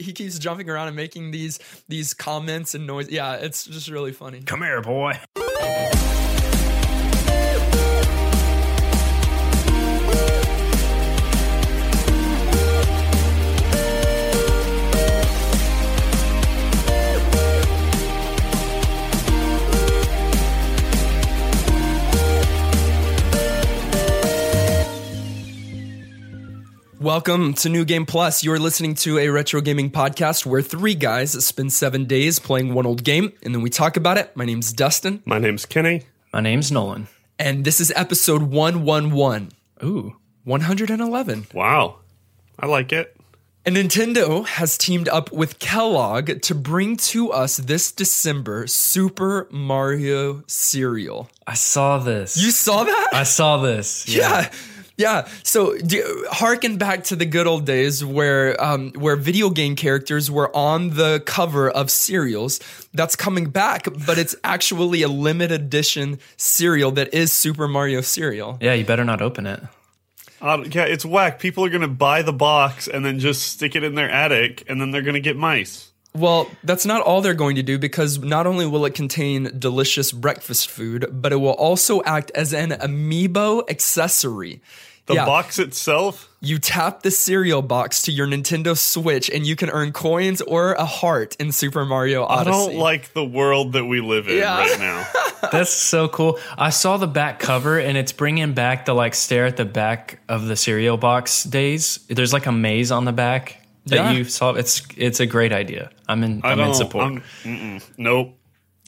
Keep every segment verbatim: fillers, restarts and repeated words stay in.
he keeps jumping around and making these these comments and noise. Yeah, it's just really funny. Come here, boy. Welcome to New Game Plus. You're listening to a retro gaming podcast where three guys spend seven days playing one old game, and then we talk about it. My name's Dustin. My name's Kenny. My name's Nolan. And this is episode one eleven. Ooh. one eleven. Wow. I like it. And Nintendo has teamed up with Kellogg to bring to us this December Super Mario cereal. I saw this. You saw that? I saw this. Yeah. Yeah. Yeah, so do, harken back to the good old days where um, where video game characters were on the cover of cereals. That's coming back, but it's actually a limited edition cereal that is Super Mario cereal. Yeah, you better not open it. Uh, yeah, it's whack. People are going to buy the box and then just stick it in their attic, and then they're going to get mice. Well, that's not all they're going to do, because not only will it contain delicious breakfast food, but it will also act as an amiibo accessory. The Yeah. box itself? You tap the cereal box to your Nintendo Switch, and you can earn coins or a heart in Super Mario Odyssey. I don't like the world that we live in Yeah. right now. That's so cool. I saw the back cover, and it's bringing back the like stare at the back of the cereal box days. There's like a maze on the back that Yeah. you saw. It's it's a great idea. I'm in. I I'm don't. in support. I'm, mm-mm. Nope.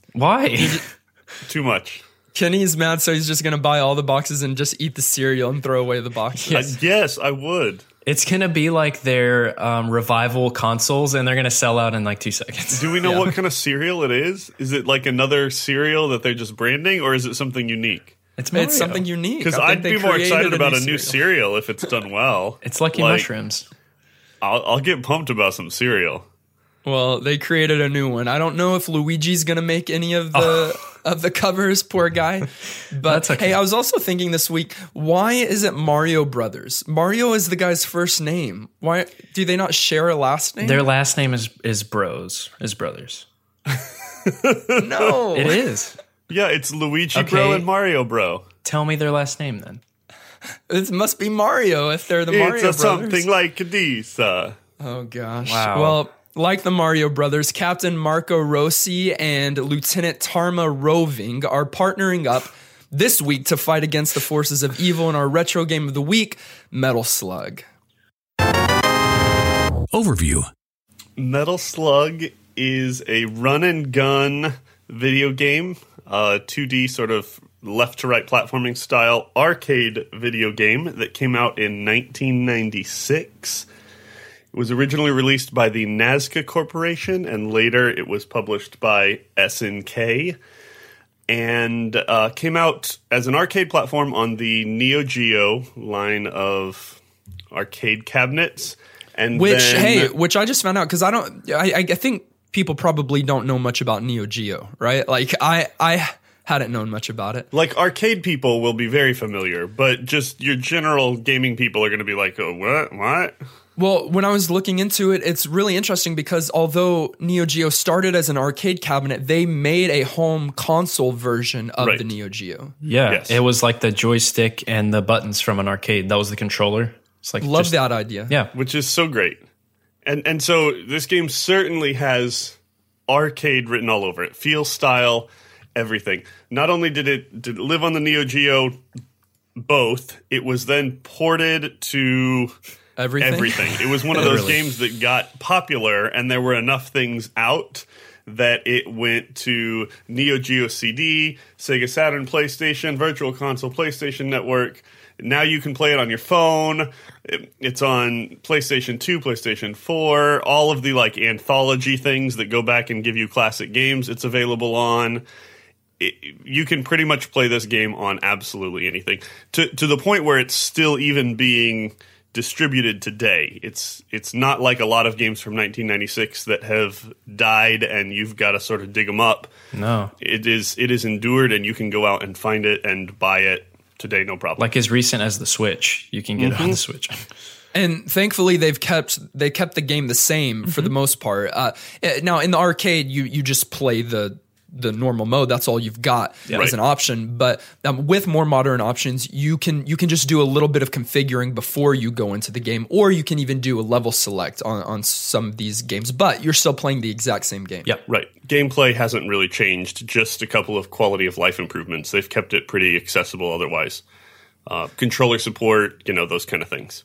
Why? Too much. Kenny's mad, so he's just going to buy all the boxes and just eat the cereal and throw away the boxes. Yes. Uh, yes, I would. It's gonna be like their um, revival consoles, and they're gonna sell out in like two seconds. Do we know Yeah. what kind of cereal it is? Is it like another cereal that they're just branding, or is it something unique? It's Mario. It's something unique. Because I think I'd they be more created excited about a new cereal. cereal if it's done well. It's Lucky Like, Mushrooms. I'll, I'll get pumped about some cereal. Well, they created a new one. I don't know if Luigi's going to make any of the of the covers, poor guy. But That's okay. hey, I was also thinking this week, why is it Mario Brothers? Mario is the guy's first name. Why do they not share a last name? Their last name is is Bros, is brothers. no. It is. Yeah, it's Luigi Okay. Bro and Mario Bro. Tell me their last name then. It must be Mario if they're the Mario It's Brothers. a something like this. Uh, Oh gosh. Wow. Well, like the Mario Brothers, Captain Marco Rossi and Lieutenant Tarma Roving are partnering up this week to fight against the forces of evil in our retro game of the week, Metal Slug. Overview. Metal Slug is a run and gun video game, uh, two D sort of left to right platforming style arcade video game that came out in nineteen ninety-six. It was originally released by the Nazca Corporation, and later it was published by S N K, and uh, came out as an arcade platform on the Neo Geo line of arcade cabinets. And Which, then, hey, which I just found out because I don't, I, I think people probably don't know much about Neo Geo, right? Like I, I hadn't known much about it. like arcade people will be very familiar, but just your general gaming people are going to be like, oh, what, what? Well, when I was looking into it, it's really interesting because although Neo Geo started as an arcade cabinet, they made a home console version of Right. the Neo Geo. Yeah, Yes. it was like the joystick and the buttons from an arcade. That was the controller. It's like Love just- that idea. Yeah, Which is so great. And and so this game certainly has arcade written all over it. Feel, style, everything. Not only did it did it live on the Neo Geo both, it was then ported to Everything. everything. It was one of those Literally. games that got popular, and there were enough things out that it went to Neo Geo C D, Sega Saturn, PlayStation, Virtual Console, PlayStation Network. Now you can play it on your phone. It- It's on PlayStation two, PlayStation four, all of the like anthology things that go back and give you classic games. It's available on. It, you can pretty much play this game on absolutely anything, to to the point where it's still even being distributed today. It's it's not like a lot of games from nineteen ninety-six that have died and you've got to sort of dig them up. no. It is it is endured, and you can go out and find it and buy it today, no problem. Like as recent as the Switch, you can get it on the Switch. And thankfully, they've kept they kept the game the same for the most part. Uh, now, in the arcade, you you just play the the normal mode. That's all you've got Yeah. as Right. an option. But um, with more modern options, you can you can just do a little bit of configuring before you go into the game, or you can even do a level select on on some of these games. But you're still playing the exact same game. Yep. Right. Gameplay hasn't really changed, just a couple of quality of life improvements. They've kept it pretty accessible otherwise. Uh, controller support, you know, those kind of things.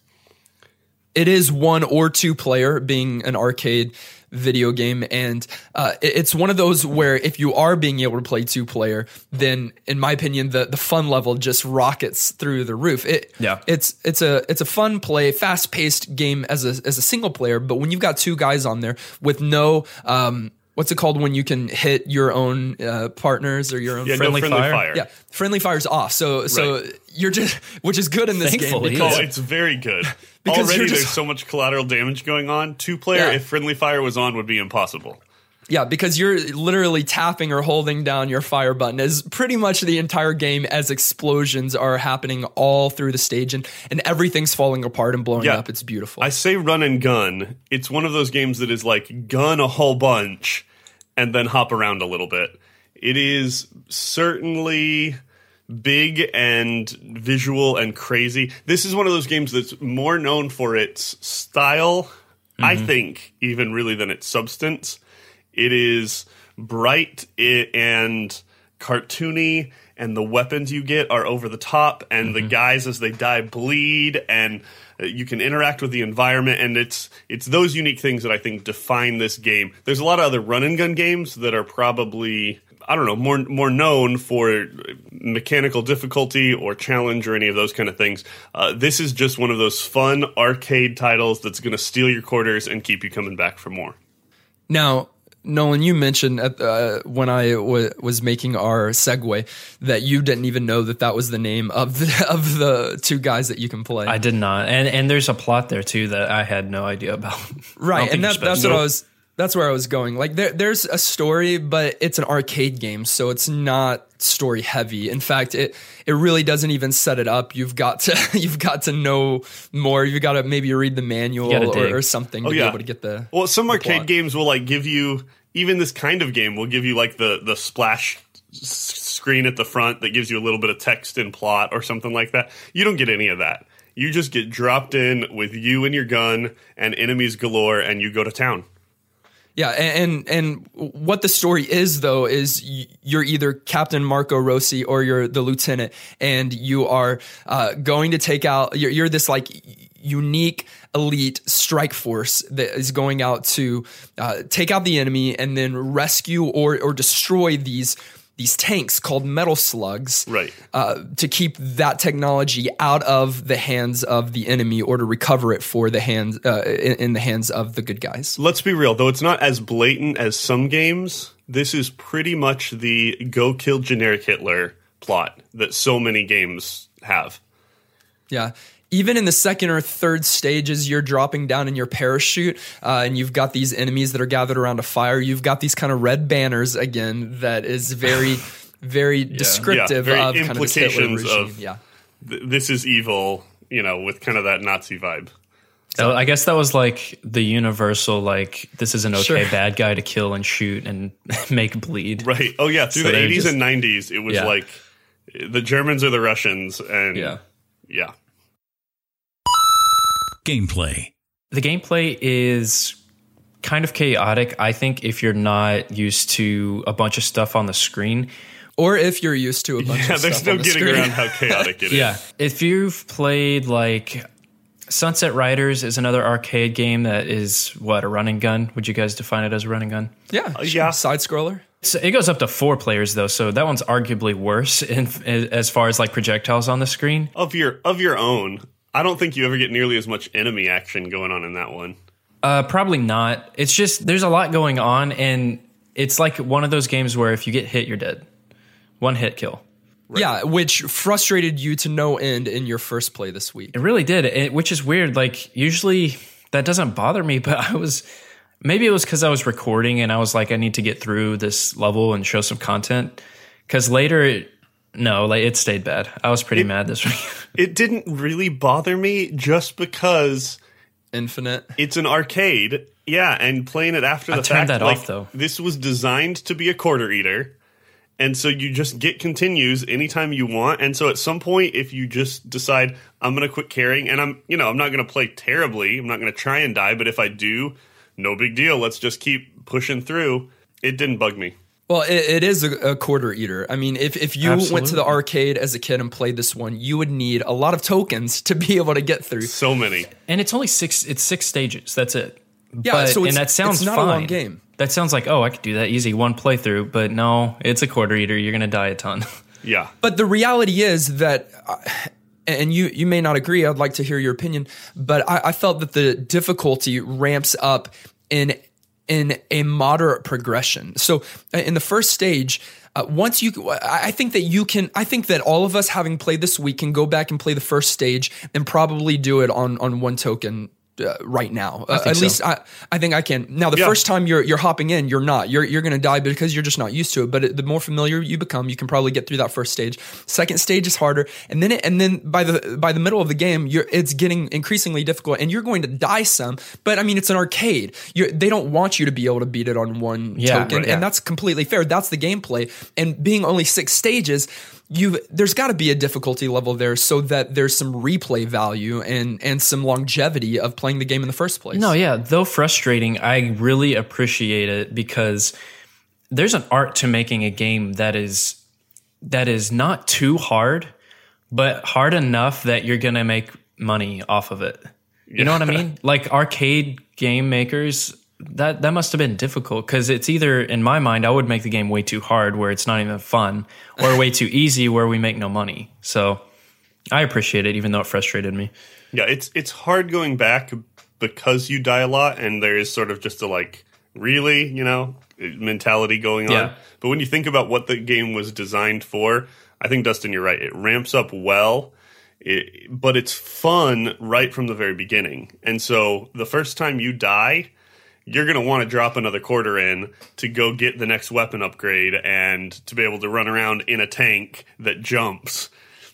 It is one or two player, being an arcade video game, and uh, it- it's one of those where if you are being able to play two player, then in my opinion, the the fun level just rockets through the roof. It, Yeah. it's it's a it's a fun play, fast paced game as a as a single player, but when you've got two guys on there with no um, what's it called when you can hit your own uh, partners or your own Yeah, Friendly no friendly fire? fire. yeah, friendly fire's off. So so Right. you're just, which is good in this Thankfully, game Oh, because it's very good. Because Already you're just- there's so much collateral damage going on. Two player, Yeah. if friendly fire was on, would be impossible. yeah, because you're literally tapping or holding down your fire button as pretty much the entire game as explosions are happening all through the stage and, and everything's falling apart and blowing Yeah. up. It's beautiful. I say run and gun. It's one of those games that is like gun a whole bunch and then hop around a little bit. It is certainly big and visual and crazy. This is one of those games that's more known for its style, I think, even really than its substance. It is bright i- and cartoony, and the weapons you get are over the top, and the guys as they die bleed, and uh, you can interact with the environment, and it's it's those unique things that I think define this game. There's a lot of other run and gun games that are probably, I don't know, more more known for mechanical difficulty or challenge or any of those kind of things. Uh, this is just one of those fun arcade titles that's going to steal your quarters and keep you coming back for more. Now, Nolan, you mentioned at, uh, when I w- was making our segue that you didn't even know that that was the name of the, of the two guys that you can play. I did not, and and there's a plot there too that I had no idea about. I Right, don't think and that, you're that's supposed what to. I was. That's where I was going. Like there, there's a story, but it's an arcade game, so it's not story heavy. In fact, it it really doesn't even set it up. You've got to you've got to know more. You've got to maybe read the manual gotta or, dig. or something Oh, to yeah. be able to get the. Well, some the arcade plot. games will like give you, even this kind of game will give you like the the splash s- screen at the front that gives you a little bit of text and plot or something like that. You don't get any of that. You just get dropped in with you and your gun and enemies galore, and you go to town. Yeah, and, and and what the story is though is y- you're either Captain Marco Rossi or you're the lieutenant, and you are uh, going to take out. You're, you're this like unique elite strike force that is going out to uh, take out the enemy and then rescue or or destroy these. These tanks called metal slugs, Right. uh, to keep that technology out of the hands of the enemy or to recover it for the hands uh, in, in the hands of the good guys. Let's be real, though it's not as blatant as some games, this is pretty much the go kill generic Hitler plot that so many games have. Yeah. Even in the second or third stages, you're dropping down in your parachute uh, and you've got these enemies that are gathered around a fire. You've got these kind of red banners again that is very, very descriptive Yeah, very of kind of this Hitler implications regime. of- yeah. Th- This is evil, you know, with kind of that Nazi vibe. So I guess that was like the universal, like, this is an okay Sure. bad guy to kill and shoot and make bleed. Right. Oh, yeah. Through So the they're eighties just- and nineties, it was Yeah. like the Germans are the Russians. And Yeah. yeah. Gameplay. The gameplay is kind of chaotic, I think, if you're not used to a bunch of stuff on the screen. Or if you're used to a bunch Yeah, of there's stuff no on the getting screen. around how chaotic it is. Yeah. If you've played like Sunset Riders is another arcade game that is what, a run and gun? Would you guys define it as a run and gun? Yeah. sure. yeah. Side scroller. So it goes up to four players though, so that one's arguably worse in, as far as like projectiles on the screen. Of your of your own, I don't think you ever get nearly as much enemy action going on in that one. Uh, probably not. It's just there's a lot going on, and it's like one of those games where if you get hit, you're dead. One hit kill. Yeah, which frustrated you to no end in your first play this week. It really did, it, which is weird. Like usually that doesn't bother me, but I was maybe it was because I was recording and I was like, I need to get through this level and show some content. Because later, No, like it stayed bad. I was pretty It- mad this week. It didn't really bother me just because Infinite. it's an arcade. Yeah, and playing it after the I fact. turned that like, off, though. This was designed to be a quarter eater. And so you just get continues anytime you want. And so at some point, if you just decide, I'm going to quit caring, and I'm, you know, I'm not going to play terribly, I'm not going to try and die, but if I do, no big deal. Let's just keep pushing through. It didn't bug me. Well, it, it is a, a quarter eater. I mean, if, if you went to the Absolutely. arcade as a kid and played this one, you would need a lot of tokens to be able to get through. So many. And it's only six. It's six stages. That's it. Yeah, but, so it's- and that sounds it's not a fine. long game. That sounds like, oh, I could do that easy, one playthrough. But no, it's a quarter eater. You're gonna die a ton. Yeah. But the reality is that, uh, and you, you may not agree, I'd like to hear your opinion, but I, I felt that the difficulty ramps up in in a moderate progression. So uh, in the first stage, uh, once you, I I think that you can, I think that all of us having played this week can go back and play the first stage and probably do it on, on one token. Uh, right now, uh, at so. least I, I think I can. Now, the Yeah. first time you're you're hopping in, you're not. You're you're going to die because you're just not used to it. But it, the more familiar you become, you can probably get through that first stage. Second stage is harder, and then it, and then by the by the middle of the game, you're it's getting increasingly difficult, and you're going to die some. But I mean, it's an arcade. You're, they don't want you to be able to beat it on one Yeah, token, right, yeah. and that's completely fair. That's the gameplay. And being only six stages, you there's got to be a difficulty level there so that there's some replay value and and some longevity of playing the game in the first place. No, yeah. Though frustrating, I really appreciate it because there's an art to making a game that is that is not too hard, but hard enough that you're gonna make money off of it. You know what I mean? Like arcade game makers, that that must have been difficult because it's either, in my mind, I would make the game way too hard where it's not even fun, or way too easy where we make no money. So I appreciate it, even though it frustrated me. Yeah, it's it's hard going back because you die a lot, and there is sort of just a like, really, you know, mentality going on. Yeah. But when you think about what the game was designed for, I think, Dustin, you're right. It ramps up well, it, but it's fun right from the very beginning. And so the first time you die, you're going to want to drop another quarter in to go get the next weapon upgrade and to be able to run around in a tank that jumps,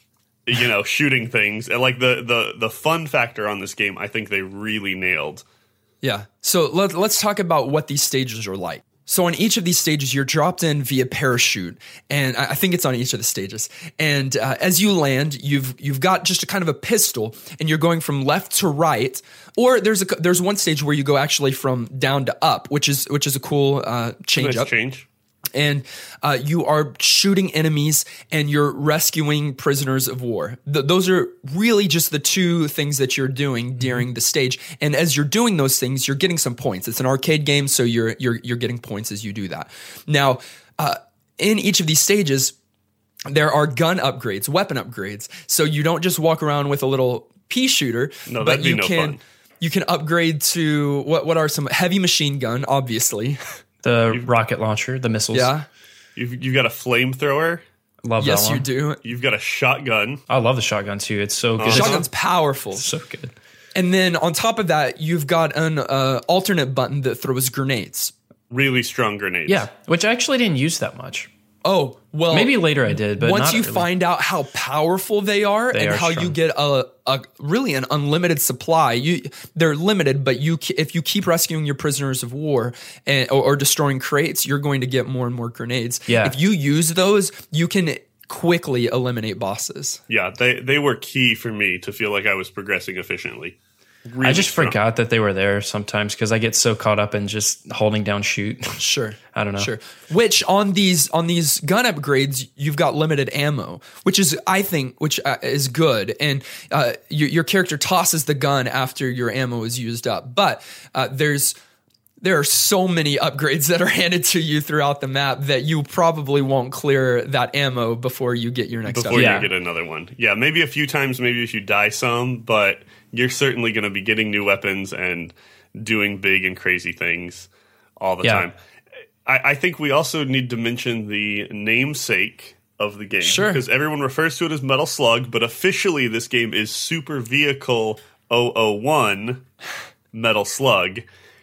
you know, shooting things. And like the, the, the fun factor on this game, I think they really nailed. Yeah. So let, let's talk about what these stages are like. So on each of these stages, you're dropped in via parachute, and I I think it's on each of the stages. And uh, as you land, you've you've got just a kind of a pistol, and you're going from left to right. Or there's a there's one stage where you go actually from down to up, which is which is a cool uh, change Nice up. change. And uh, you are shooting enemies and you're rescuing prisoners of war. Th- those are really just the two things that you're doing during the stage. And as you're doing those things, you're getting some points. It's an arcade game, so you're you're you're getting points as you do that. Now, uh, in each of these stages, there are gun upgrades, weapon upgrades. So you don't just walk around with a little pea shooter, No, but that'd be you no can fun. you can upgrade to what what are some heavy machine gun, obviously. The rocket launcher, the missiles. Yeah. You've, you've got a flamethrower. Love Yes, that one. you do. You've got a shotgun. I love the shotgun too. It's so good. Shotgun's powerful. so good. And then on top of that, you've got an uh, alternate button that throws grenades. Really strong grenades. Yeah, which I actually didn't use that much. Oh, well. Maybe later I did, but once not you really. find out how powerful they are They and are how you strong. get a, a really an unlimited supply, you they're limited, but you ke- if you keep rescuing your prisoners of war and, or, or destroying crates, you're going to get more and more grenades. Yeah. If you use those, you can quickly eliminate bosses. Yeah, they, they were key for me to feel like I was progressing efficiently. Really I just strong. forgot that they were there sometimes because I get so caught up in just holding down shoot. Sure. I don't know. Sure. Which on these on these gun upgrades, you've got limited ammo, which is I think which uh, is good, and uh, your, your character tosses the gun after your ammo is used up. But uh, there's there are so many upgrades that are handed to you throughout the map that you probably won't clear that ammo before you get your next Before upgrade. Yeah. you get another one. Yeah, maybe a few times, maybe if you die some, but you're certainly going to be getting new weapons and doing big and crazy things all the Yeah. time. I, I think we also need to mention the namesake of the game. Sure. Because everyone refers to it as Metal Slug, but officially this game is Super Vehicle double oh one Metal Slug.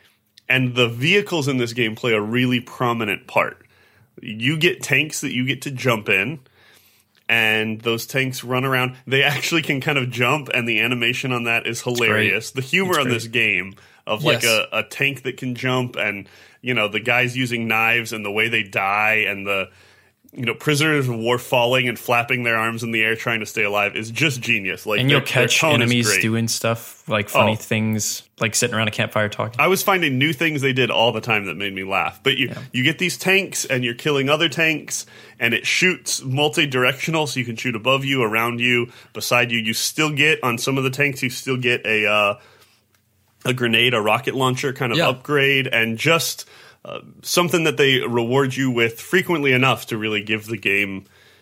And the vehicles in this game play a really prominent part. You get tanks that you get to jump in, and those tanks run around. They actually can kind of jump, and the animation on that is hilarious. The humor on this game of like Yes. a, a tank that can jump, and you know the guys using knives and the way they die, and the you know prisoners of war falling and flapping their arms in the air trying to stay alive is just genius. Like, And you'll their- their catch tone is enemies great. doing stuff like funny Oh. things, like sitting around a campfire talking. I was finding new things they did all the time that made me laugh. But you you get these tanks, and you're killing other tanks, and it shoots multi-directional, so you can shoot above you, around you, beside you. You still get, on some of the tanks, you still get a uh, a grenade, a rocket launcher kind of Yeah. upgrade, and just uh, something that they reward you with frequently enough to really give the game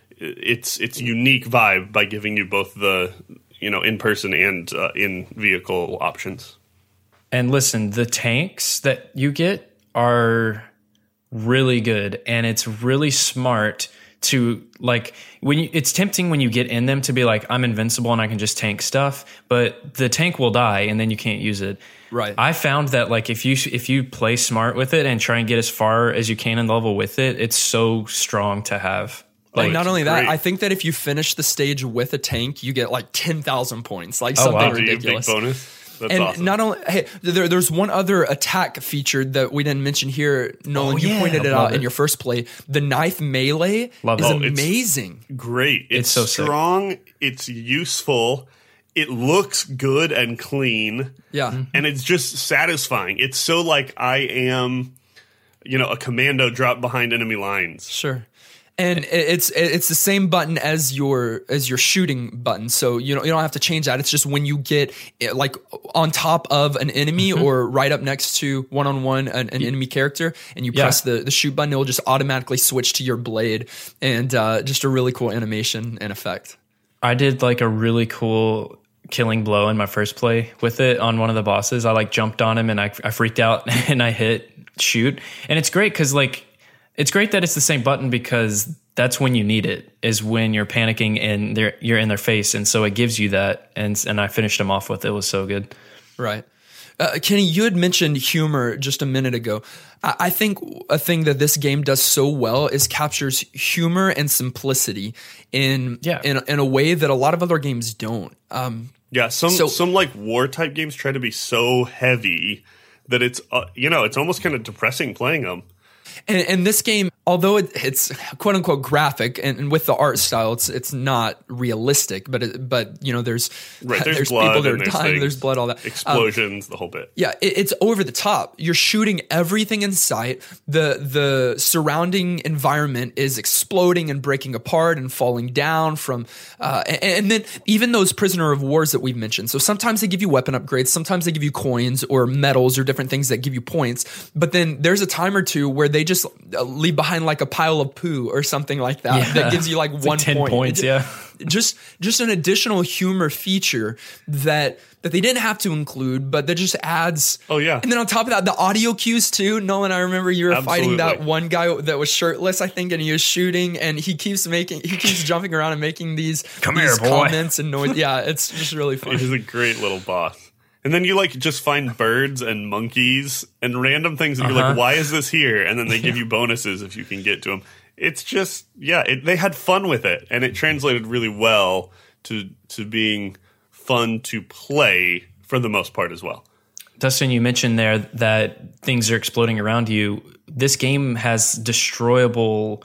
its its unique vibe by giving you both the you know in-person and uh, in-vehicle options. And listen, the tanks that you get are really good, and it's really smart to like when you, it's tempting when you get in them to be like, I'm invincible and I can just tank stuff, but the tank will die and then you can't use it. Right. I found that like if you if you play smart with it and try and get as far as you can in the level with it, it's so strong to have. Like, Oh, not it's only that, great. I think that if you finish the stage with a tank, you get like ten thousand points, like Oh, something wow. Do you ridiculous. big bonus? That's And awesome. not only, hey, there, there's one other attack feature that we didn't mention here. Nolan, Oh, you yeah, pointed it love out in it. your first play. The knife melee Love is it. Oh, it's- amazing. Great. It's, It's so sick. strong. It's useful. It looks good and clean. Yeah. And it's just satisfying. It's so like I am, you know, a commando dropped behind enemy lines. Sure. And it- it's it's the same button as your as your shooting button, so you don't you don't have to change that. It's just when you get eh, like on top of an enemy Mm-hmm. or right up next to one on one an an enemy character, and you Yeah. press the the shoot button, it will just automatically switch to your blade, and uh, just a really cool animation and effect. I did like a really cool killing blow in my first play with it on one of the bosses. I like jumped on him and I, I freaked out and I hit shoot. And it's great because like it's great that it's the same button because that's when you need it, is when you're panicking and they're, you're in their face. And so it gives you that. And and I finished him off with it. It was so good. Right. Uh, Kenny, you had mentioned humor just a minute ago. I, I think a thing that this game does so well is captures humor and simplicity in Yeah. in, in a way that a lot of other games don't. Um, Yeah, some So- some like war type games try to be so heavy that it's uh, you know, it's almost kind of depressing playing them. And, and this game, although it, it's quote unquote graphic, and, and with the art style, it's it's not realistic. But it, but you know, there's Right, there's, there's blood people that are and there's dying, things, there's blood, all that. Um, explosions, the whole bit. Yeah, it, it's over the top. You're shooting everything in sight. The the surrounding environment is exploding and breaking apart and falling down from, uh, and, and then even those prisoner of wars that we've mentioned. So sometimes they give you weapon upgrades, sometimes they give you coins or medals or different things that give you points. But then there's a time or two where they just uh, leave behind like a pile of poo or something like that Yeah. that gives you like It's one like ten point. points, It- yeah. just just an additional humor feature that that they didn't have to include, but that just adds. Oh, yeah. And then on top of that, the audio cues too. Nolan, I remember you were fighting that Absolutely. one guy that was shirtless, I think, and he was shooting, and he keeps making he keeps jumping around and making these, Come these here, boy. comments and noise. Yeah, it's just really fun. He's a great little boss. And then you like just find birds and monkeys and random things, and you're like, Uh-huh. "Why is this here?" And then they give you bonuses if you can get to them. It's just, yeah, it, they had fun with it, and it translated really well to to being fun to play for the most part as well. Dustin, you mentioned there that things are exploding around you. This game has destroyable,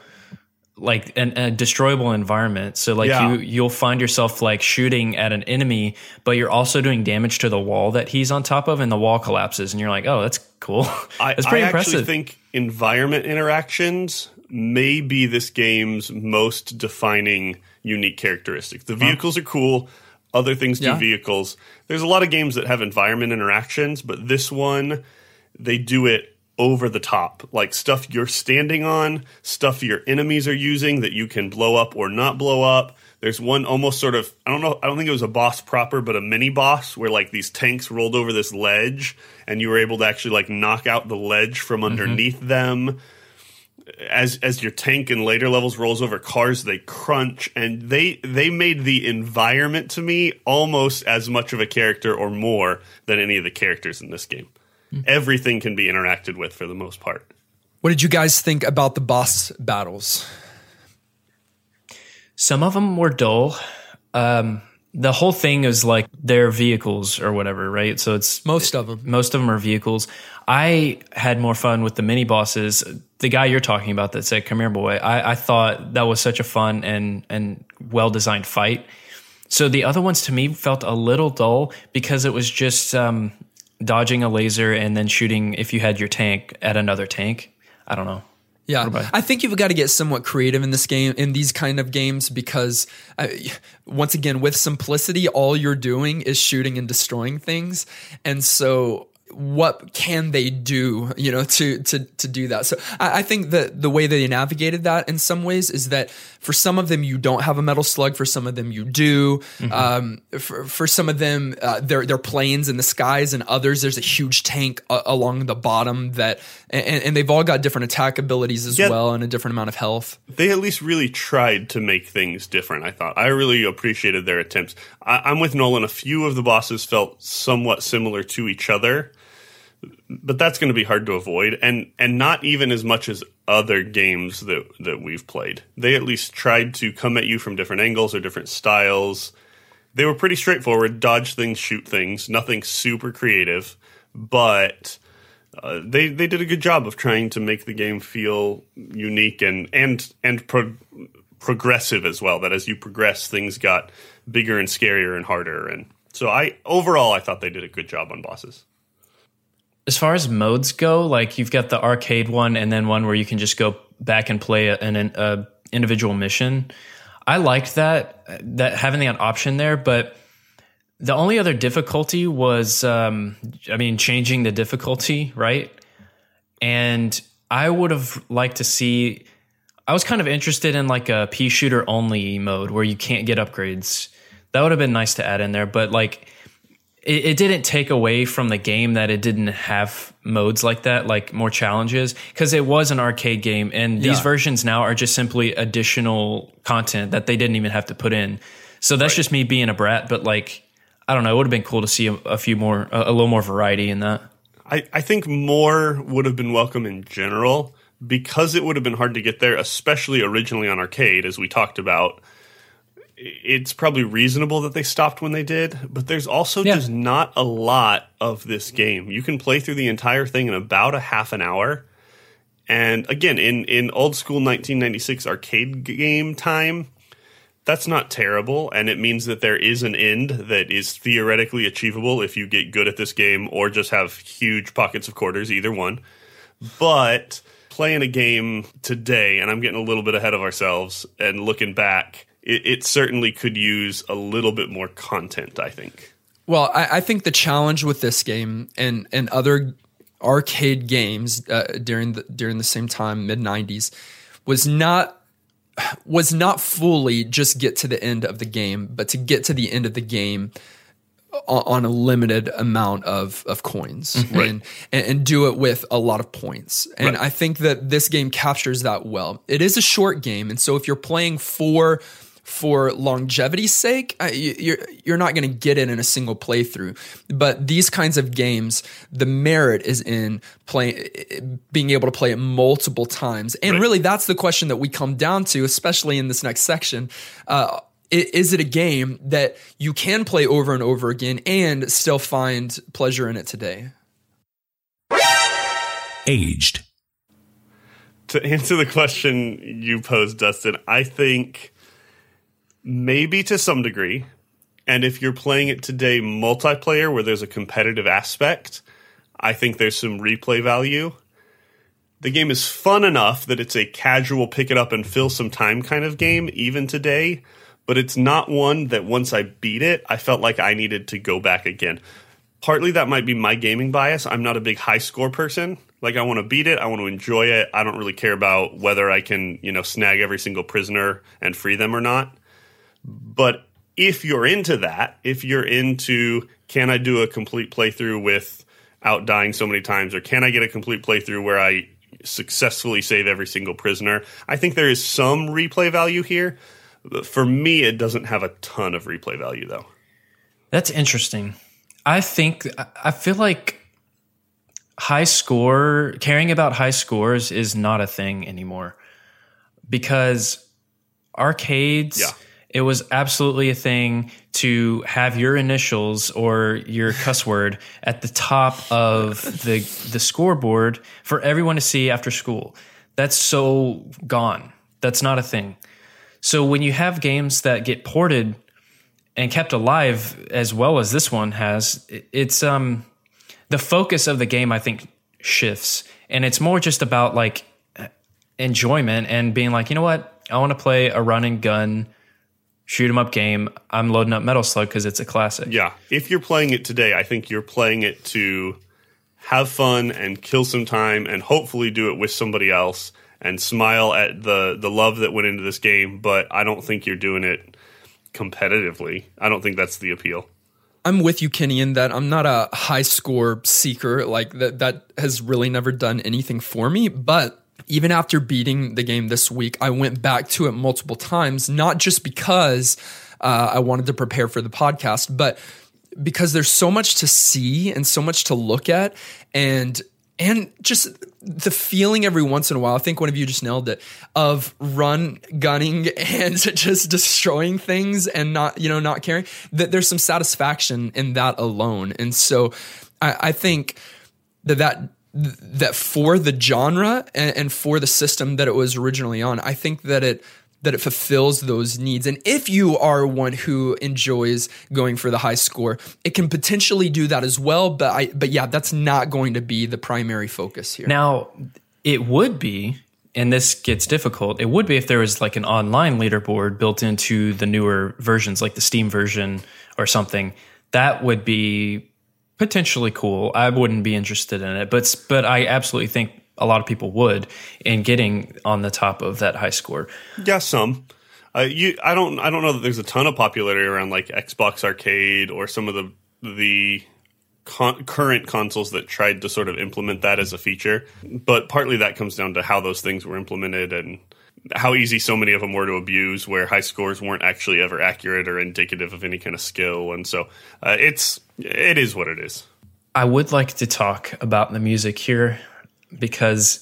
like an, a destroyable environment. So like Yeah. you, you'll find yourself like shooting at an enemy, but you're also doing damage to the wall that he's on top of, and the wall collapses, and you're like, oh, that's cool. I, That's pretty I impressive. actually think environment interactions may be this game's most defining unique characteristic. The vehicles are cool. Other things do Yeah. vehicles. There's a lot of games that have environment interactions, but this one, they do it over the top. Like stuff you're standing on, stuff your enemies are using that you can blow up or not blow up. There's one almost sort of, I don't know, I don't think it was a boss proper, but a mini boss where like these tanks rolled over this ledge and you were able to actually like knock out the ledge from underneath them. As as your tank in later levels rolls over cars, they crunch, and they they made the environment to me almost as much of a character or more than any of the characters in this game. Everything can be interacted with for the most part. What did you guys think about the boss battles? Some of them were dull. Um, the whole thing is like they're vehicles or whatever, right? So it's Most of them. most of them are vehicles. I had more fun with the mini bosses. The guy you're talking about that said, "Come here, boy." I, I thought that was such a fun and and well designed fight. So the other ones to me felt a little dull because it was just um, dodging a laser and then shooting if you had your tank at another tank. I don't know. Yeah, I think you've got to get somewhat creative in this game, in these kind of games, because uh, once again, with simplicity, all you're doing is shooting and destroying things, and so what can they do, you know, to to to do that? So I, I think that the way they navigated that in some ways is that for some of them you don't have a metal slug, for some of them you do. Mm-hmm. Um, for for some of them uh, they're they're planes in the skies, and others there's a huge tank uh, along the bottom that, and, and they've all got different attack abilities as yeah, well and a different amount of health. They at least really tried to make things different. I thought I really appreciated their attempts. I, I'm with Nolan. A few of the bosses felt somewhat similar to each other. But that's going to be hard to avoid, and and not even as much as other games that that we've played. They at least tried to come at you from different angles or different styles. They were pretty straightforward, dodge things, shoot things, nothing super creative, but uh, they they did a good job of trying to make the game feel unique and and and pro- progressive as well. That as you progress, things got bigger and scarier and harder. And so I overall I thought they did a good job on bosses. As far as modes go, like you've got the arcade one and then one where you can just go back and play an, an a individual mission. I liked that, that having that option there, but the only other difficulty was, um, I mean, changing the difficulty, right? And I would have liked to see, I was kind of interested in like a pea shooter only mode where you can't get upgrades. That would have been nice to add in there, but like, It, it didn't take away from the game that it didn't have modes like that, like more challenges, because it was an arcade game, and these yeah. versions now are just simply additional content that they didn't even have to put in. So that's right. Just me being a brat, but like, I don't know, it would have been cool to see a, a few more, a, a little more variety in that. I, I think more would have been welcome in general, because it would have been hard to get there, especially originally on arcade, as we talked about. It's probably reasonable that they stopped when they did, but there's also yeah. just not a lot of this game. You can play through the entire thing in about a half an hour. And again, in, in old school nineteen ninety-six arcade game time, that's not terrible. And it means that there is an end that is theoretically achievable if you get good at this game or just have huge pockets of quarters, either one. But playing a game today, and I'm getting a little bit ahead of ourselves and looking back, It, it certainly could use a little bit more content, I think. Well, I, I think the challenge with this game and, and other arcade games uh, during the during the same time, mid nineties, was not was not fully just get to the end of the game, but to get to the end of the game on, on a limited amount of of coins, right. and, and and do it with a lot of points. And right. I think that this game captures that well. It is a short game, and so if you're playing for For longevity's sake, you're you're not going to get it in a single playthrough. But these kinds of games, the merit is in playing, being able to play it multiple times. And right. really, that's the question that we come down to, especially in this next section. Uh, is it a game that you can play over and over again and still find pleasure in it today? Aged. To answer the question you posed, Dustin, I think maybe to some degree. And if you're playing it today multiplayer where there's a competitive aspect, I think there's some replay value. The game is fun enough that it's a casual pick it up and fill some time kind of game, even today. But it's not one that once I beat it, I felt like I needed to go back again. Partly that might be my gaming bias. I'm not a big high score person. Like, I want to beat it. I want to enjoy it. I don't really care about whether I can, you know, snag every single prisoner and free them or not. But if you're into that, if you're into, can I do a complete playthrough without dying so many times, or can I get a complete playthrough where I successfully save every single prisoner, I think there is some replay value here. For me, it doesn't have a ton of replay value, though. That's interesting. I think, I feel like high score, caring about high scores is not a thing anymore, because arcades, Yeah. it was absolutely a thing to have your initials or your cuss word at the top of the the scoreboard for everyone to see after school. That's so gone. That's not a thing. So when you have games that get ported and kept alive as well as this one has, it's um the focus of the game, I think, shifts, and it's more just about like enjoyment and being like, you know what, I want to play a run and gun shoot 'em up game. I'm loading up Metal Slug because it's a classic. Yeah, if you're playing it today, I think you're playing it to have fun and kill some time, and hopefully do it with somebody else and smile at the the love that went into this game. But I don't think you're doing it competitively. I don't think that's the appeal. I'm with you, Kenny, in that I'm not a high score seeker. Like that, that has really never done anything for me. But even after beating the game this week, I went back to it multiple times, not just because uh, I wanted to prepare for the podcast, but because there's so much to see and so much to look at, and and just the feeling every once in a while, I think one of you just nailed it, of run gunning and just destroying things and not, you know, not caring, that there's some satisfaction in that alone. And so I, I think that that that for the genre and, and for the system that it was originally on, I think that it that it fulfills those needs. And if you are one who enjoys going for the high score, it can potentially do that as well. But I, but yeah, that's not going to be the primary focus here. Now, it would be, and this gets difficult, it would be if there was like an online leaderboard built into the newer versions, like the Steam version or something. That would be potentially cool. I wouldn't be interested in it, but but I absolutely think a lot of people would in getting on the top of that high score. Yeah, some. Uh, you, I don't. I don't know that there's a ton of popularity around like Xbox Arcade or some of the the con- current consoles that tried to sort of implement that as a feature. But partly that comes down to how those things were implemented and how easy so many of them were to abuse, where high scores weren't actually ever accurate or indicative of any kind of skill. And so uh, it's it is what it is. I would like to talk about the music here, because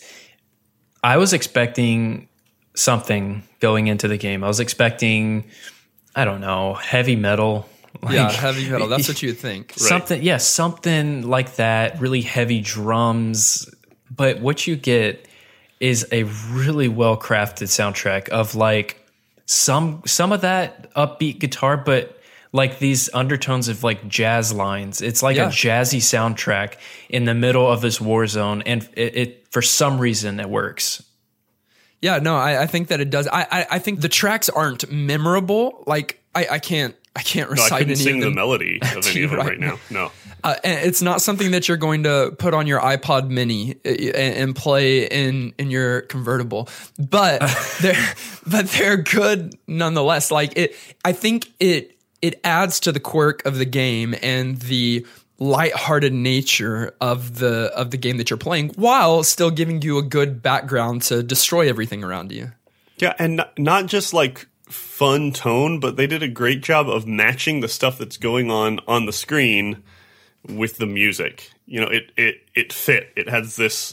I was expecting something going into the game. I was expecting, I don't know, heavy metal. Like, yeah, heavy metal. That's what you would think. Something, right. yeah, something like that, really heavy drums. But what you get is a really well-crafted soundtrack of like some some of that upbeat guitar, but like these undertones of like jazz lines. It's like yeah. a jazzy soundtrack in the middle of this war zone, and it, it for some reason it works. Yeah, no, I, I think that it does. I, I I think the tracks aren't memorable. Like I, I can't I can't recite no, I couldn't any sing of them the melody of any of them right right now. No, uh, and it's not something that you're going to put on your iPod Mini and, and play in in your convertible. But they're but they're good nonetheless. Like it, I think it. It adds to the quirk of the game and the lighthearted nature of the of the game that you're playing, while still giving you a good background to destroy everything around you. Yeah, and not, not just like fun tone, but they did a great job of matching the stuff that's going on on the screen with the music. You know, it it it fit. It has this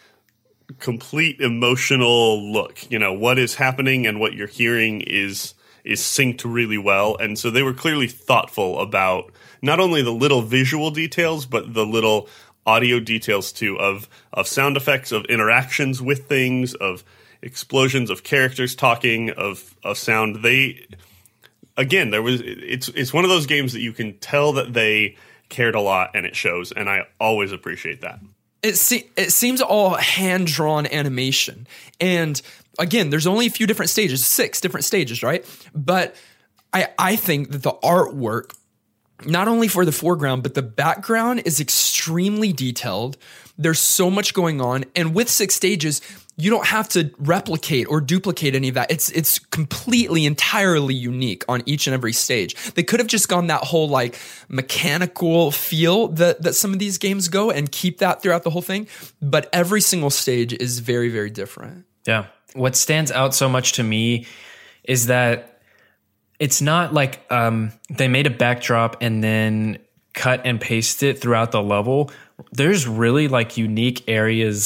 complete emotional look. You know, what is happening and what you're hearing is is synced really well. And so they were clearly thoughtful about not only the little visual details, but the little audio details too, of, of sound effects, of interactions with things, of explosions, of characters talking, of, of sound. They, again, there was, it's, it's one of those games that you can tell that they cared a lot, and it shows. And I always appreciate that. It, se- it seems all hand-drawn animation. And again, there's only a few different stages, six different stages, right? But I, I think that the artwork, not only for the foreground, but the background is extremely detailed. There's so much going on. And with six stages, you don't have to replicate or duplicate any of that. It's it's completely, entirely unique on each and every stage. They could have just gone that whole like mechanical feel that, that some of these games go and keep that throughout the whole thing. But every single stage is very, very different. Yeah. What stands out so much to me is that it's not like um, they made a backdrop and then cut and paste it throughout the level. There's really like unique areas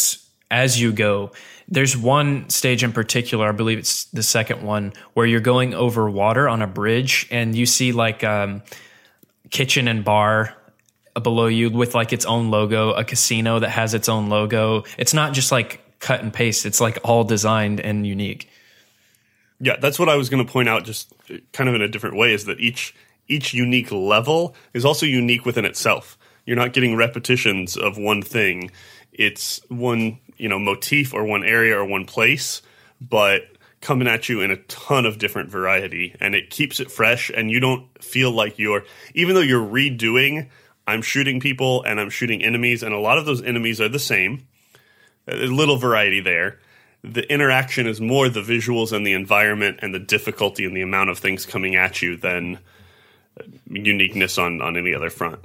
as you go. There's one stage in particular, I believe it's the second one, where you're going over water on a bridge and you see like um, kitchen and bar below you with like its own logo, a casino that has its own logo. It's not just like cut and paste. It's like all designed and unique. Yeah, that's what I was going to point out, just kind of in a different way, is that each each unique level is also unique within itself. You're not getting repetitions of one thing. It's one, you know, motif or one area or one place, but coming at you in a ton of different variety, and it keeps it fresh, and you don't feel like you're, even though you're redoing, I'm shooting people and I'm shooting enemies, and a lot of those enemies are the same. A little variety there. The interaction is more the visuals and the environment and the difficulty and the amount of things coming at you than uniqueness on, on any other front.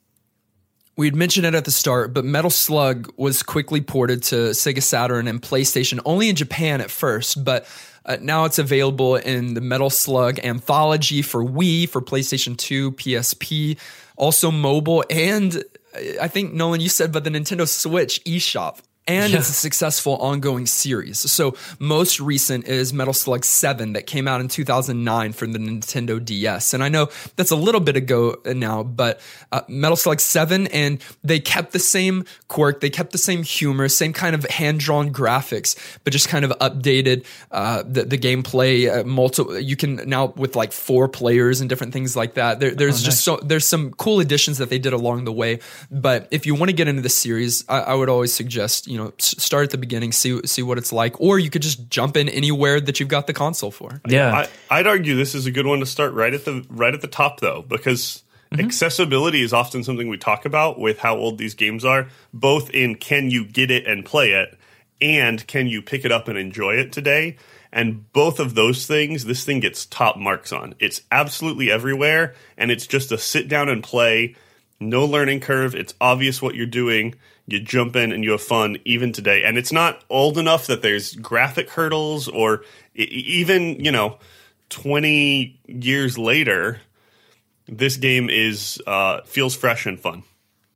We'd mentioned it at the start, but Metal Slug was quickly ported to Sega Saturn and PlayStation, only in Japan at first, but uh, now it's available in the Metal Slug Anthology for Wii, for PlayStation two, P S P, also mobile, and I think, Nolan, you said, but the Nintendo Switch eShop. And yeah. It's a successful ongoing series. So most recent is Metal Slug seven that came out in two thousand nine for the Nintendo D S. And I know that's a little bit ago now, but uh, Metal Slug seven, and they kept the same quirk, they kept the same humor, same kind of hand-drawn graphics, but just kind of updated uh, the, the gameplay. Uh, multiple, you can now with like four players and different things like that. There, there's oh, nice. just so there's some cool additions that they did along the way. But if you want to get into the series, I, I would always suggest, you know, start at the beginning, see see what it's like, or you could just jump in anywhere that you've got the console for. Yeah, I, I'd argue this is a good one to start right at the right at the top, though, because mm-hmm. accessibility is often something we talk about with how old these games are, both in can you get it and play it, and can you pick it up and enjoy it today. And both of those things, this thing gets top marks on. It's absolutely everywhere, and it's just a sit down and play. No learning curve. It's obvious what you're doing. You jump in and you have fun even today. And it's not old enough that there's graphic hurdles or even, you know, twenty years later, this game is uh, feels fresh and fun.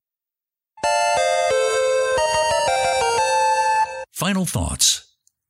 Final thoughts.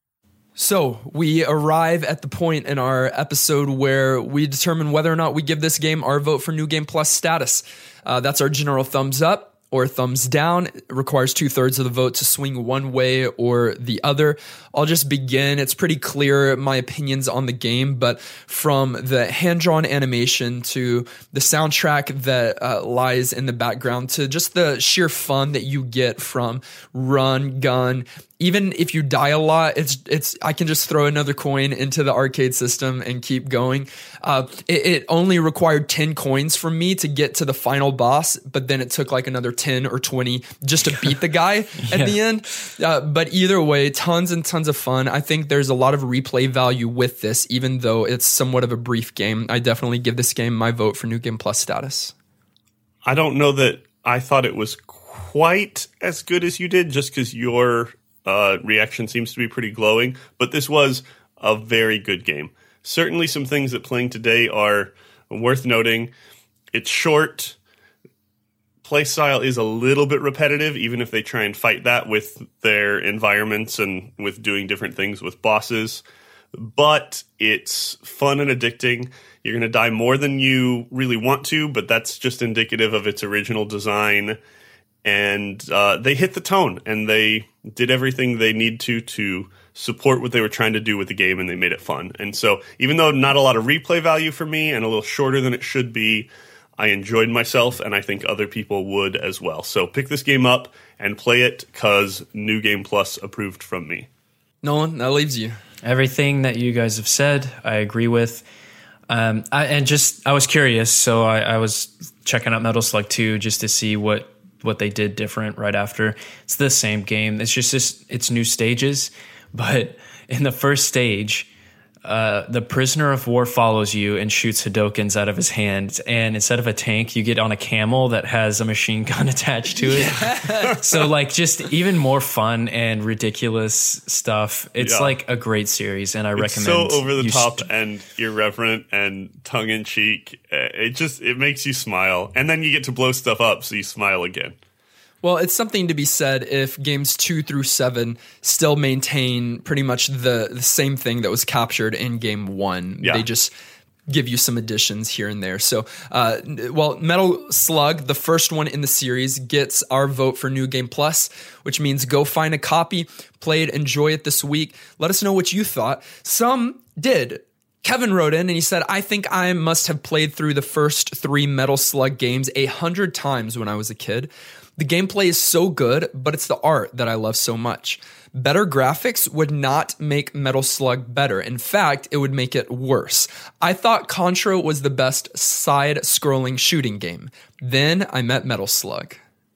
So we arrive at the point in our episode where we determine whether or not we give this game our vote for New Game Plus status. Uh, that's our general thumbs up or thumbs down. It requires two thirds of the vote to swing one way or the other. I'll just begin. It's pretty clear my opinions on the game, but from the hand-drawn animation to the soundtrack that uh, lies in the background to just the sheer fun that you get from run, gun. Even if you die a lot, it's it's. I can just throw another coin into the arcade system and keep going. Uh, it, it only required ten coins from me to get to the final boss, but then it took like another ten or twenty just to beat the guy at yeah. the end. Uh, but either way, tons and tons of fun. I think there's a lot of replay value with this, even though it's somewhat of a brief game. I definitely give this game my vote for New Game Plus status. I don't know that I thought it was quite as good as you did, just because your Uh, reaction seems to be pretty glowing, but this was a very good game. Certainly some things that playing today are worth noting. It's short. Play style is a little bit repetitive, even if they try and fight that with their environments and with doing different things with bosses. But it's fun and addicting. You're going to die more than you really want to, but that's just indicative of its original design. And uh, they hit the tone, and they did everything they need to to support what they were trying to do with the game, and they made it fun. And so even though not a lot of replay value for me and a little shorter than it should be, I enjoyed myself, and I think other people would as well. So pick this game up and play it because New Game Plus approved from me. Nolan, that leaves you. Everything that you guys have said, I agree with. Um, I, and just, I was curious, so I, I was checking out Metal Slug two just to see what what they did different right after. It's the same game. It's just this, it's new stages. But in the first stage, uh, the prisoner of war follows you and shoots Hadokens out of his hand. And instead of a tank, you get on a camel that has a machine gun attached to it. Yeah. So like just even more fun and ridiculous stuff. It's yeah. like a great series, and I it's recommend. So over the top st- and irreverent and tongue in cheek. It just it makes you smile, and then you get to blow stuff up, so you smile again. Well, it's something to be said if games two through seven still maintain pretty much the, the same thing that was captured in game one. Yeah. They just give you some additions here and there. So, uh, well, Metal Slug, the first one in the series, gets our vote for New Game Plus, which means go find a copy, play it, enjoy it this week. Let us know what you thought. Some did. Kevin wrote in and he said, I think I must have played through the first three Metal Slug games a hundred times when I was a kid. The gameplay is so good, but it's the art that I love so much. Better graphics would not make Metal Slug better. In fact, it would make it worse. I thought Contra was the best side-scrolling shooting game. Then I met Metal Slug.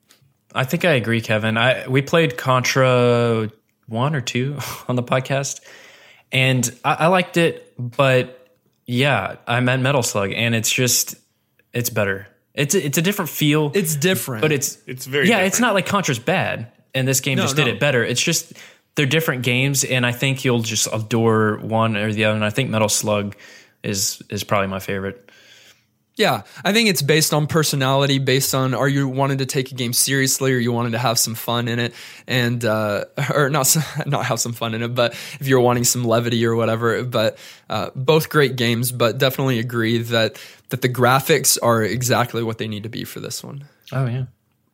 I think I agree, Kevin. I we played Contra one or two on the podcast, and I, I liked it, but yeah, I met Metal Slug, and it's just, it's better. It's a, it's a different feel. It's different. But it's It's very yeah. different. It's not like Contra's bad, and this game No, just no. did it better. It's just they're different games, and I think you'll just adore one or the other. And I think Metal Slug is is probably my favorite. Yeah, I think it's based on personality, based on are you wanting to take a game seriously or you wanted to have some fun in it, and uh, or not some, not have some fun in it, but if you're wanting some levity or whatever. But uh, both great games, but definitely agree that that the graphics are exactly what they need to be for this one. Oh yeah.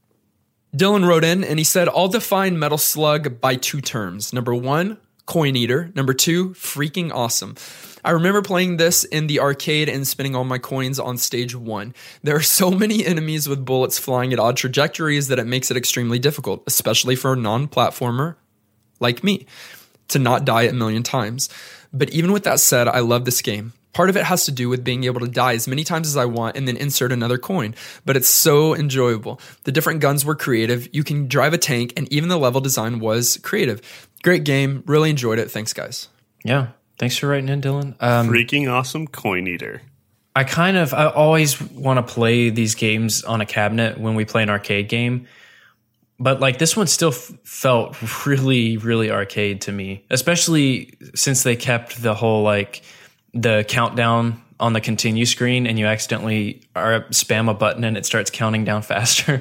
Dylan wrote in and he said, I'll define Metal Slug by two terms. Number one, coin eater. Number two, freaking awesome. I remember playing this in the arcade and spending all my coins on stage one. There are so many enemies with bullets flying at odd trajectories that it makes it extremely difficult, especially for a non-platformer like me, to not die a million times. But even with that said, I love this game. Part of it has to do with being able to die as many times as I want and then insert another coin. But it's so enjoyable. The different guns were creative. You can drive a tank, and even the level design was creative. Great game. Really enjoyed it. Thanks, guys. Yeah. Thanks for writing in, Dylan. Um, Freaking awesome coin eater. I kind of, I always want to play these games on a cabinet when we play an arcade game. But like this one still f- felt really, really arcade to me, especially since they kept the whole like the countdown on the continue screen and you accidentally are spam a button and it starts counting down faster.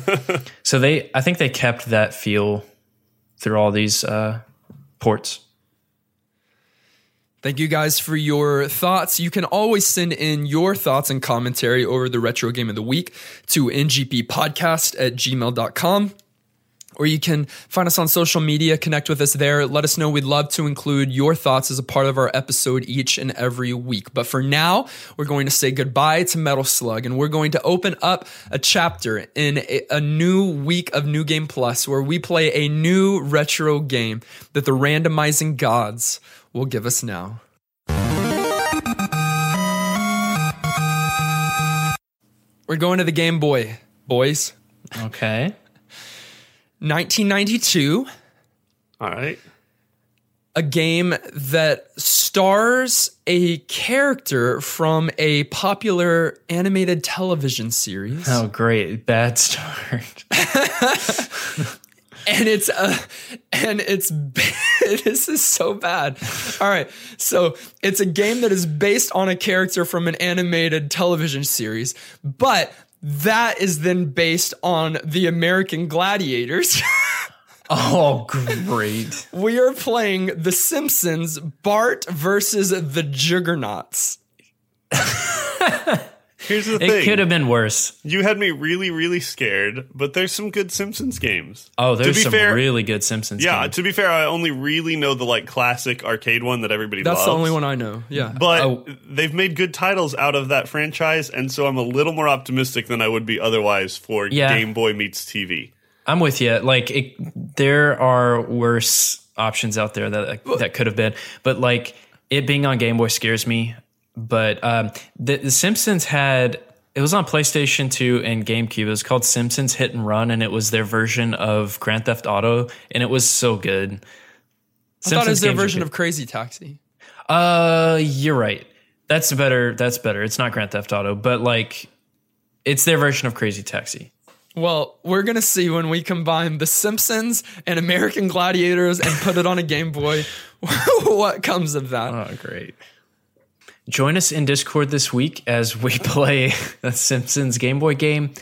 So they, I think they kept that feel through all these uh, ports. Thank you guys for your thoughts. You can always send in your thoughts and commentary over the Retro Game of the Week to n g p podcast at gmail dot com. Or you can find us on social media, connect with us there. Let us know. We'd love to include your thoughts as a part of our episode each and every week. But for now, we're going to say goodbye to Metal Slug, and we're going to open up a chapter in a, a new week of New Game Plus where we play a new retro game that the randomizing gods will give us now. We're going to the Game Boy, boys. Okay. nineteen ninety-two, All right. a game that stars a character from a popular animated television series. Oh, great. Bad start. And it's uh, and it's this is so bad. All right, so it's a game that is based on a character from an animated television series, but that is then based on the American Gladiators. Oh, great. We are playing The Simpsons, Bart versus the Juggernauts. Here's the It thing. could have been worse. You had me really, really scared, but there's some good Simpsons games. Oh, there's to be some fair, really good Simpsons Yeah, games. to be fair, I only really know the like classic arcade one that everybody That's loves. the only one I know. Yeah. But Oh. they've made good titles out of that franchise, and so I'm a little more optimistic than I would be otherwise for Yeah. Game Boy meets T V. I'm with you. Like, it, there are worse options out there that that could have been, but like it being on Game Boy scares me. But um, the, the Simpsons had it was on PlayStation two and GameCube. It was called Simpsons Hit and Run, and it was their version of Grand Theft Auto, and it was so good. I thought it was their games are version good. of Crazy Taxi. Uh, you're right. That's better. That's better. It's not Grand Theft Auto, but like, it's their version of Crazy Taxi. Well, we're going to see when we combine The Simpsons and American Gladiators and put it on a Game Boy what comes of that. Oh, great. Join us in Discord this week as we play a Simpsons Game Boy game.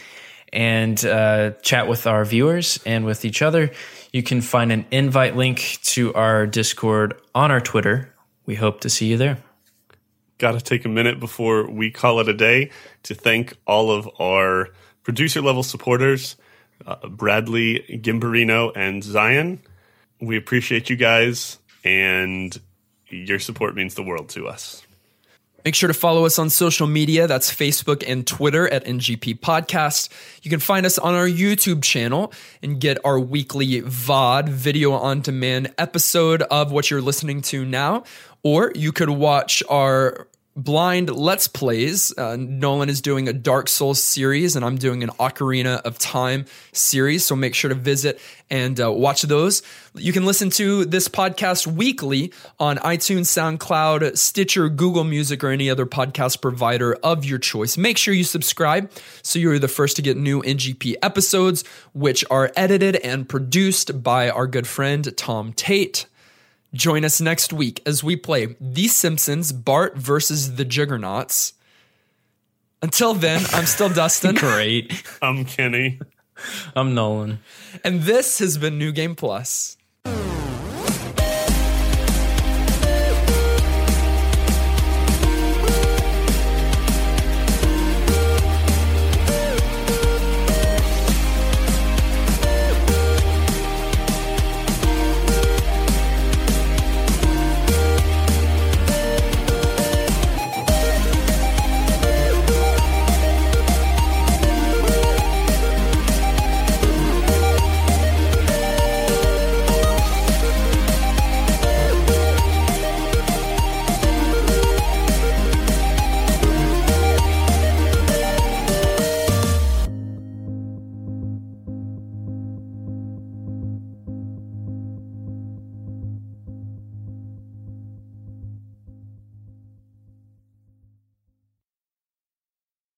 and uh, chat with our viewers and with each other. You can find an invite link to our Discord on our Twitter. We hope to see you there. Got to take a minute before we call it a day to thank all of our producer level supporters, uh, Bradley, Gimberino, and Zion. We appreciate you guys, and your support means the world to us. Make sure to follow us on social media. That's Facebook and Twitter at N G P Podcast. You can find us on our YouTube channel and get our weekly V O D, video on demand episode of what you're listening to now. Or you could watch our blind Let's Plays. Uh, Nolan is doing a Dark Souls series, and I'm doing an Ocarina of Time series. So make sure to visit and uh, watch those. You can listen to this podcast weekly on iTunes, SoundCloud, Stitcher, Google Music, or any other podcast provider of your choice. Make sure you subscribe so you're the first to get new N G P episodes, which are edited and produced by our good friend Tom Tate. Join us next week as we play The Simpsons, Bart versus the Juggernauts. Until then, I'm still Dustin. Great. I'm Kenny. I'm Nolan. And this has been New Game Plus.